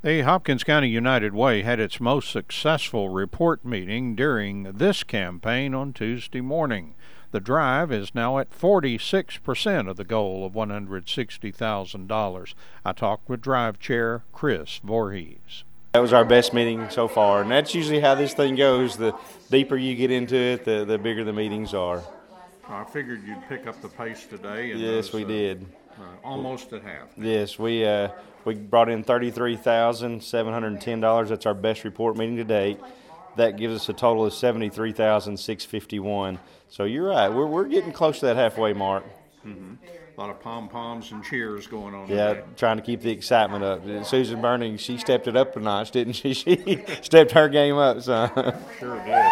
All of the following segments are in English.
The Hopkins County United Way had its most successful report meeting during this campaign on Tuesday morning. The drive is now at 46% of the goal of $160,000. I talked with Drive Chair Chris Voorhees. That was our best meeting so far, and that's usually how this thing goes. The deeper you get into it, the bigger the meetings are. I figured you'd pick up the pace today. And yes, we did. Almost at half. Yes, we brought in $33,710. That's our best report meeting to date. That gives us a total of $73,651. So you're right. We're getting close to that halfway mark. Mm-hmm. A lot of pom-poms and cheers going on. Yeah, today. Trying to keep the excitement up. Susan Burning, she stepped it up a notch, didn't she? She stepped her game up, son. Sure did.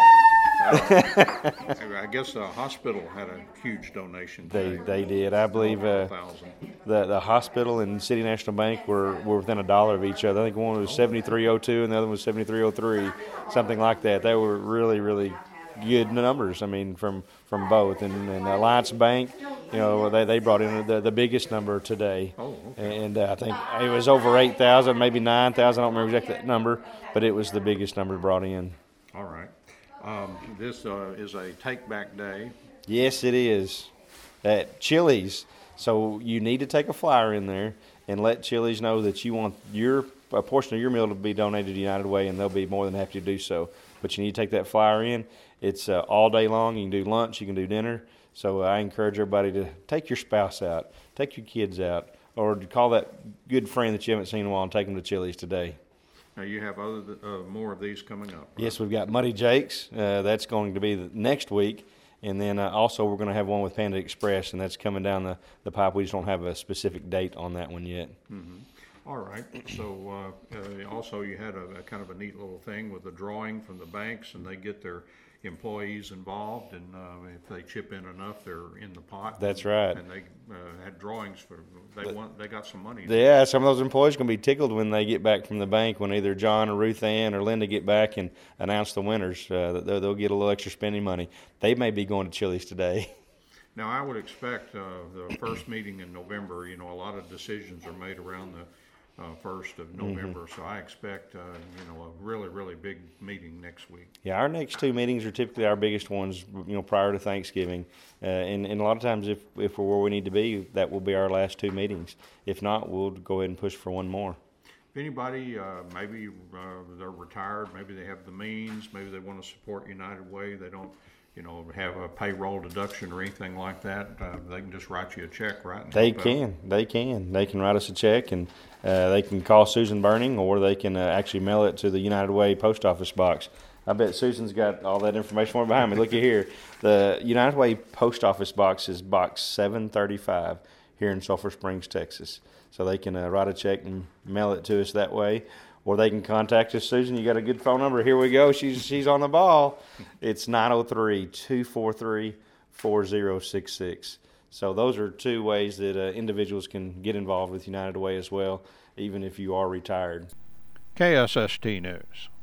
I guess the hospital had a huge donation today. They did. I believe the hospital and City National Bank were within $1 of each other. I think one was 7302 and the other was 7303, something like that. They were really, really good numbers. I mean, from both. And Alliance Bank, you know, they brought in the biggest number today. Oh, okay. And I think it was over 8,000, maybe 9,000. I don't remember exactly that number, but it was the biggest number brought in. All right. This is a take-back day. Yes, it is. At Chili's. So you need to take a flyer in there and let Chili's know that you want a portion of your meal to be donated to United Way, and they'll be more than happy to do so. But you need to take that flyer in. It's all day long. You can do lunch. You can do dinner. So I encourage everybody to take your spouse out, take your kids out, or call that good friend that you haven't seen in a while and take them to Chili's today. Now, you have more of these coming up. Right? Yes, we've got Muddy Jake's. That's going to be the next week. And then also we're going to have one with Panda Express, and that's coming down the pipe. We just don't have a specific date on that one yet. Mm-hmm. All right. So also you had a kind of a neat little thing with the drawing from the banks, and they get their employees involved, and if they chip in enough, they're in the pot. That's right. And they had drawings for they got some money. Yeah, some of those employees are going to be tickled when they get back from the bank, when either John or Ruth Ann or Linda get back and announce the winners. They'll get a little extra spending money. They may be going to Chili's today. Now, I would expect the first meeting in November, you know, a lot of decisions are made around the 1st of November, Mm-hmm. so I expect, a really, really big meeting next week. Yeah, our next two meetings are typically our biggest ones, prior to Thanksgiving. And a lot of times if we're where we need to be, that will be our last two meetings. If not, we'll go ahead and push for one more. If anybody, maybe they're retired, maybe they have the means, maybe they want to support United Way, they don't, have a payroll deduction or anything like that, they can just write you a check, right? They can write us a check, and they can call Susan Burning, or they can actually mail it to the United Way post office box. I bet Susan's got all that information right behind me. Look at here. The United Way post office box is box 735 here in Sulphur Springs, Texas. So they can write a check and mail it to us that way. Or they can contact us. Susan, you got a good phone number. Here we go. She's on the ball. It's 903-243-4066. So those are two ways that individuals can get involved with United Way as well, even if you are retired. KSST News.